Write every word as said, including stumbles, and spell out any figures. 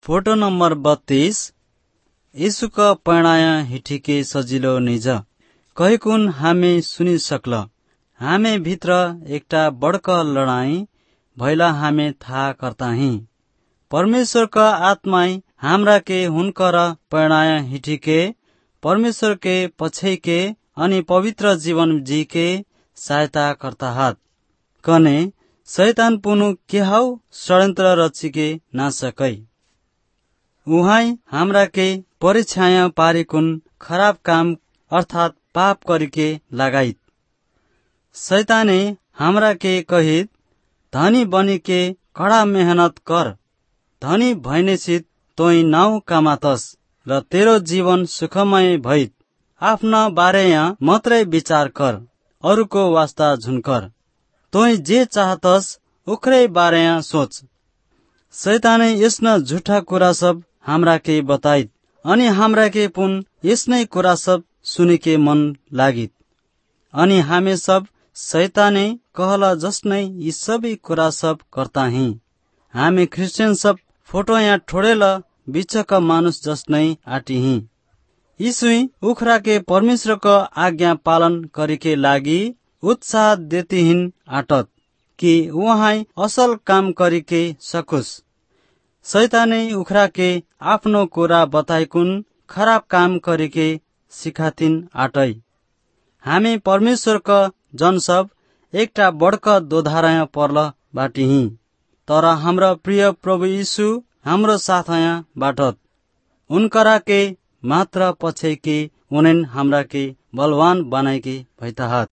Photo number बत्तीस यीशुका पैणाय हिठिके सजिलो निज कहिकुन हामी सुनि सक्ल हामी भित्र एकटा बड़क लड़ाई भैला हामी थाहा करताही परमेश्वर का आत्माई हाम्रा के हुनकर पैणाय हिठिके परमेश्वर के पछै के अनि पवित्र जीवन जी के सहायता करता हात कने शैतान पुनु केहाउ षड्यंत्र रचिके ना सकै उहाई हाम्रा के परीक्षाया पारिकुन खराब काम अर्थात पाप करिके लगाइत शैताने हाम्रा के कहित धनी बनी के कड़ा मेहनत कर धनी भैनेसित तोई नाउ कामातस र तेरो जीवन सुखमय भइत आफ्ना बारेया मात्रै विचार कर अरूको वास्ता झुनकर तोई जे चाहतस उखरै बारेया सोच शैताने यसना झूठा कुरा सब हाम्रा के बताइत अनि हाम्रा के पुन यसनै कुरा सब सुनिके मन लागित अनि हामी सब शैताने कहला जसनै यी सबै कुरा सब करताही हामी क्रिस्चियन सब फोटो यहाँ ठोड़ेला बिचका मानुष जसनै आटिही यीशुई उखरा के परमेश्वर का आज्ञा पालन करिके लागि उत्साह देतिहिन आटत कि वहाँ असल काम करिके सकुस शैताने उखरा के आफ्नो कुरा बताइकुन खराब काम करिके सिखातिन आटै हामी परमेश्वर का जन सब एकटा बड़का दोधाराया पर्ल बाटिही तर हाम्रो प्रिय प्रभु यीशु हाम्रो साथया बाटत उनकरा के मात्र पछै के उनेन हाम्रा के बलवान बनाइके भैता हात।